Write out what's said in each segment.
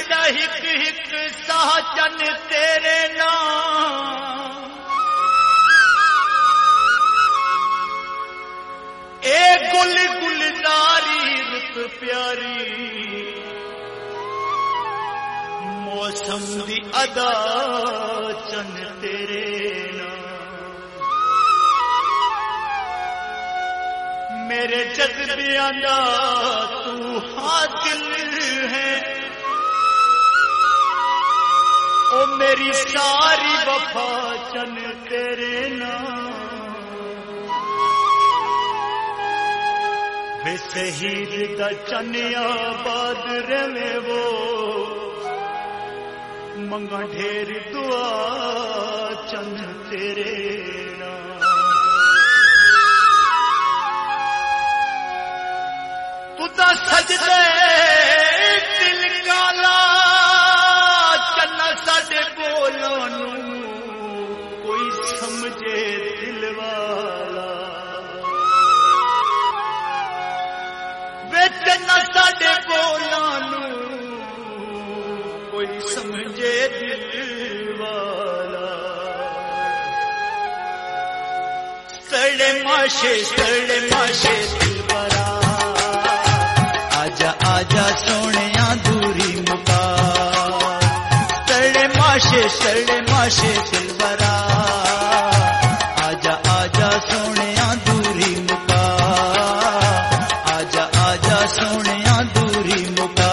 साडा हिक हिक साचन तेरे नाम ए गुल गुलजारी रुत प्यारी मौसम दी अदा चन तेरे नाम मेरे जज्बियां दा तू हासिल है ओ मेरी सारी वफा चन तेरे नाम वे शहीद दा चनिया बाद रवे वो मंगा ढेर दुआ चन तेरे नाम तू ता सजदे दिल काला चन्ना साडे बोलों नू कोई समझे दिल वाला वे चन्ना साडे बोलों नू कोई समझे दिल वाला सड़े माशे दिल बरा आजा आजा सोनिया दूरी मुका सड़े माशे दिलबरा आजा आजा सोनिया दूरी मुका आजा आजा सोनिया दूरी मुका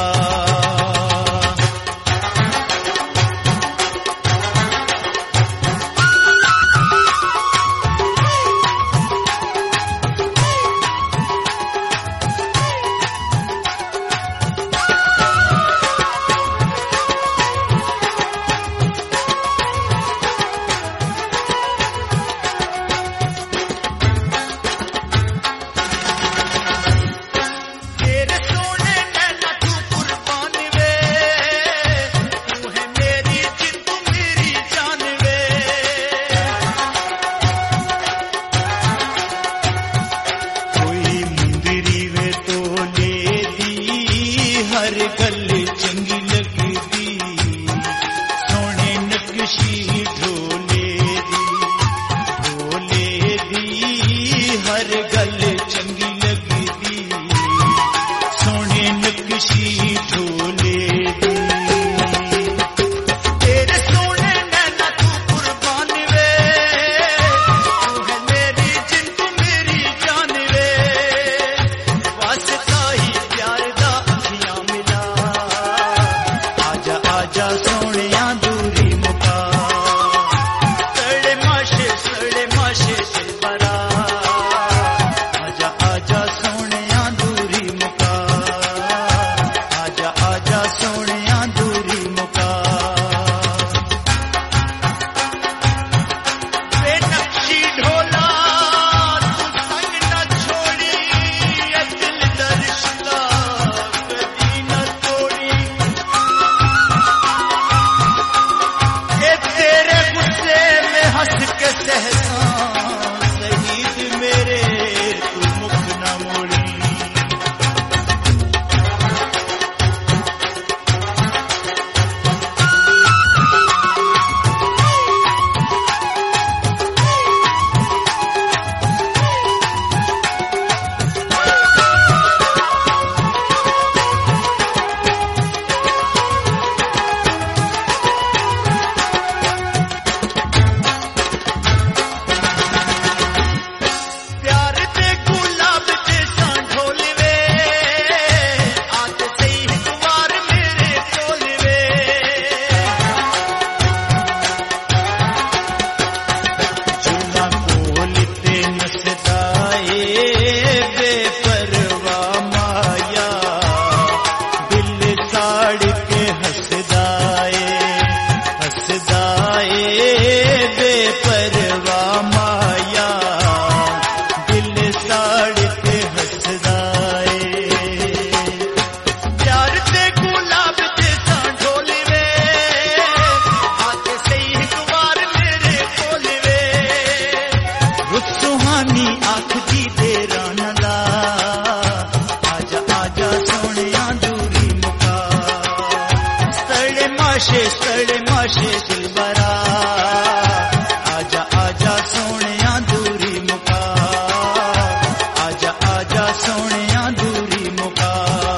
माशे सड़े माशे दिलबरा आजा आजा सोनिया दूरी मुका आजा आजा सोनिया दूरी मुका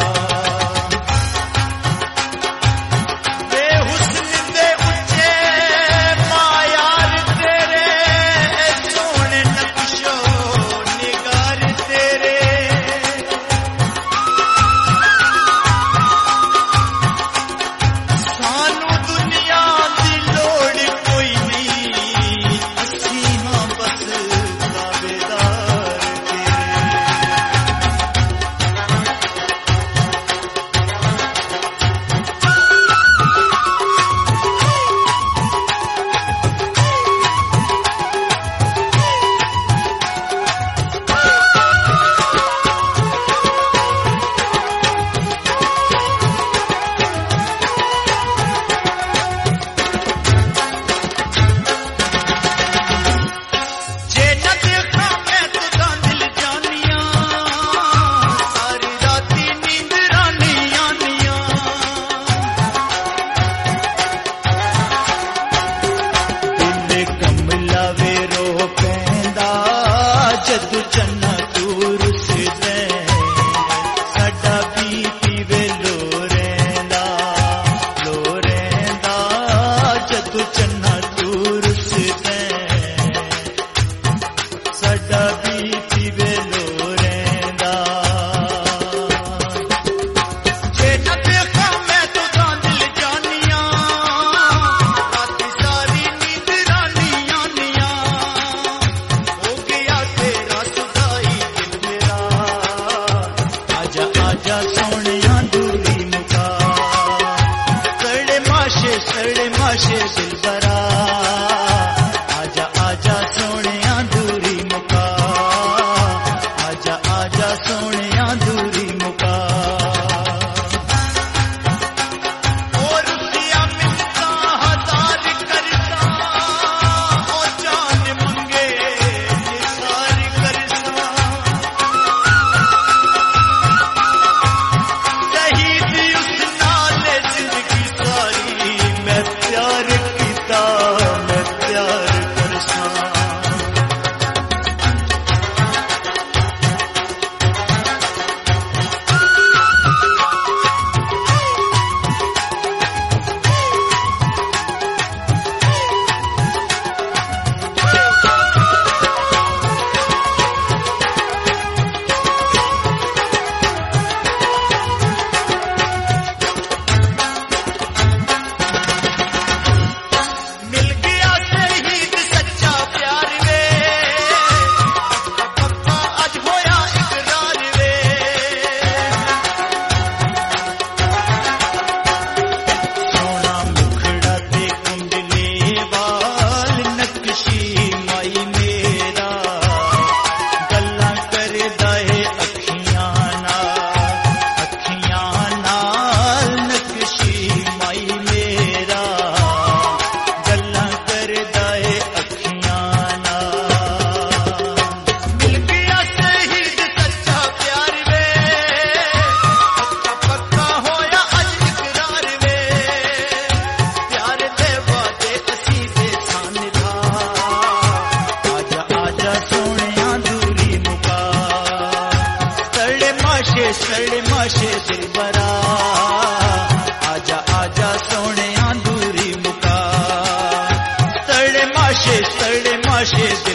बेहुस्न दे उच्चे मायार तेरे सोने नक्शो निगार तेरे सानू दुनिया दी लोड़ कोई नहीं असी हां बस दावेदार जे न देखा मैं तुदा दिल जानिया सारी राती नींद रानी आनिया दिल कमला वे रो पैंदा जदू चन्ना दूर से दे साडा बीती वे लोरेंदा जदू चन्ना दूर से दे साडा बीती वे लोरेंदा जे न देखा मैं तुदा दिल जानिया राती सारी नींद रानी आनिया हो गया तेरा सुदाई दिल मेरा आजा आजा सोनिया दूरी मुका सड़े माशे दिलबरा आजा आजा सोनिया दूरी मुका आजा आजा सोनिया दूरी मुका और रुपया मिलता हजार करता ओ जान मंगे निसार करता शहीद उस नाल जिंदगी सारी मैं प्यार कीता मैं प्यार करसा मिल गया शहीद सच्चा प्यार वे पक्का अज होया इकरार वे सोना मुखड़ा ते कुंडले वाल नक्शी माई मेरा गल्लां करदा है अखियां नाल नक्शी माई मेरा गल्लां करदा है अखियां नाल मिल गया शहीद सच्चा प्यार वे पक्का होया अज इकरार वे प्यार दे वादे असी दे सानिधा आजा आजा सोनिया दूरी मुका सड़े माशे दिलबरा आजा आजा सोनिया दूरी मुका सड़े माशे